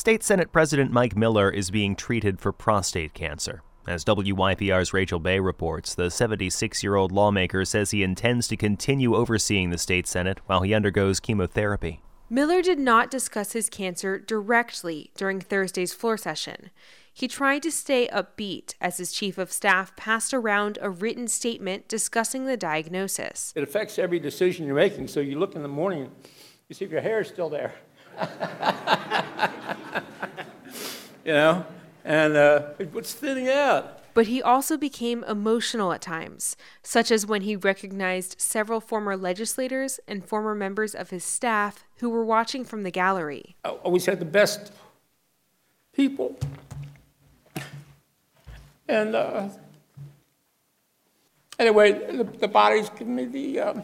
State Senate President Mike Miller is being treated for prostate cancer. As WYPR's Rachel Bay reports, the 76-year-old lawmaker says he intends to continue overseeing the state Senate while he undergoes chemotherapy. Miller did not discuss his cancer directly during Thursday's floor session. He tried to stay upbeat as his chief of staff passed around a written statement discussing the diagnosis. It affects every decision you're making, so you look in the morning, you see if your hair is still there. And it's thinning out. But he also became emotional at times, such as when he recognized several former legislators and former members of his staff who were watching from the gallery. I always had the best people. And anyway, the body's given me the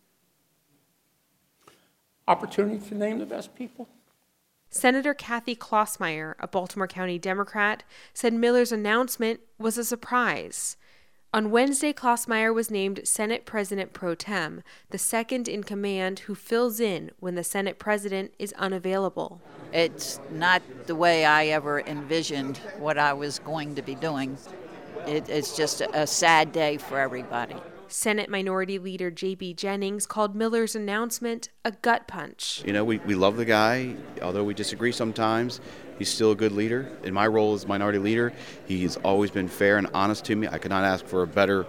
opportunity to name the best people. Senator Kathy Klossmeyer, a Baltimore County Democrat, said Miller's announcement was a surprise. On Wednesday, Klossmeyer was named Senate President Pro Tem, the second in command who fills in when the Senate President is unavailable. It's not the way I ever envisioned what I was going to be doing. It's just a sad day for everybody. Senate Minority Leader J.B. Jennings called Miller's announcement a gut punch. We love the guy, although we disagree sometimes. He's still a good leader. In my role as minority leader, he's always been fair and honest to me. I could not ask for a better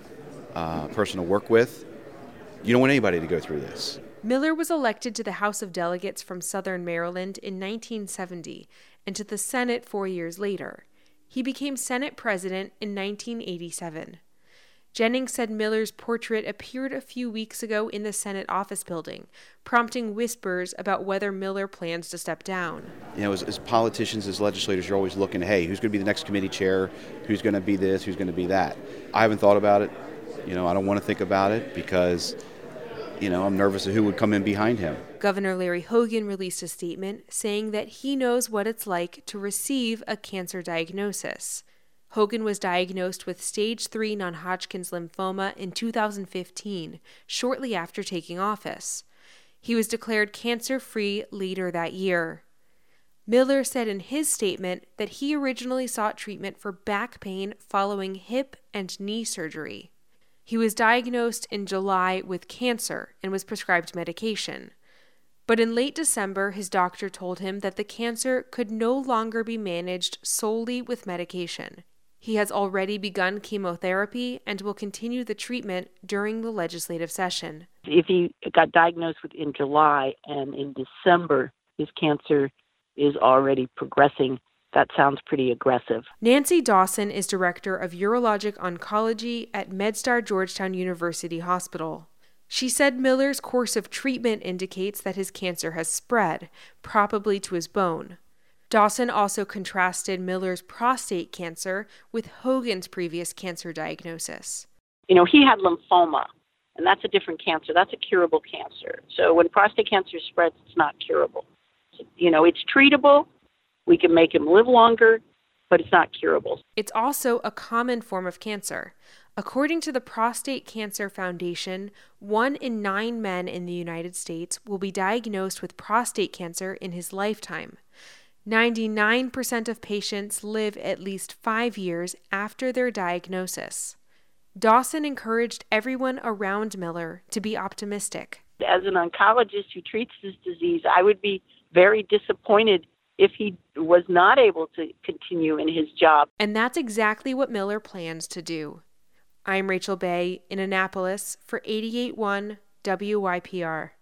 person to work with. You don't want anybody to go through this. Miller was elected to the House of Delegates from Southern Maryland in 1970 and to the Senate 4 years later. He became Senate President in 1987. Jennings said Miller's portrait appeared a few weeks ago in the Senate office building, prompting whispers about whether Miller plans to step down. As politicians, as legislators, you're always looking, hey, who's going to be the next committee chair? Who's going to be this? Who's going to be that? I haven't thought about it. I don't want to think about it because, I'm nervous of who would come in behind him. Governor Larry Hogan released a statement saying that he knows what it's like to receive a cancer diagnosis. Hogan was diagnosed with stage 3 non-Hodgkin's lymphoma in 2015, shortly after taking office. He was declared cancer-free later that year. Miller said in his statement that he originally sought treatment for back pain following hip and knee surgery. He was diagnosed in July with cancer and was prescribed medication. But in late December, his doctor told him that the cancer could no longer be managed solely with medication. He has already begun chemotherapy and will continue the treatment during the legislative session. If he got diagnosed in July and in December his cancer is already progressing, that sounds pretty aggressive. Nancy Dawson is director of urologic oncology at MedStar Georgetown University Hospital. She said Miller's course of treatment indicates that his cancer has spread, probably to his bone. Dawson also contrasted Miller's prostate cancer with Hogan's previous cancer diagnosis. He had lymphoma, and that's a different cancer. That's a curable cancer. So when prostate cancer spreads, it's not curable. It's treatable. We can make him live longer, but it's not curable. It's also a common form of cancer. According to the Prostate Cancer Foundation, 1 in 9 men in the United States will be diagnosed with prostate cancer in his lifetime. 99% of patients live at least 5 years after their diagnosis. Dawson encouraged everyone around Miller to be optimistic. As an oncologist who treats this disease, I would be very disappointed if he was not able to continue in his job. And that's exactly what Miller plans to do. I'm Rachel Bay in Annapolis for 88.1 WYPR.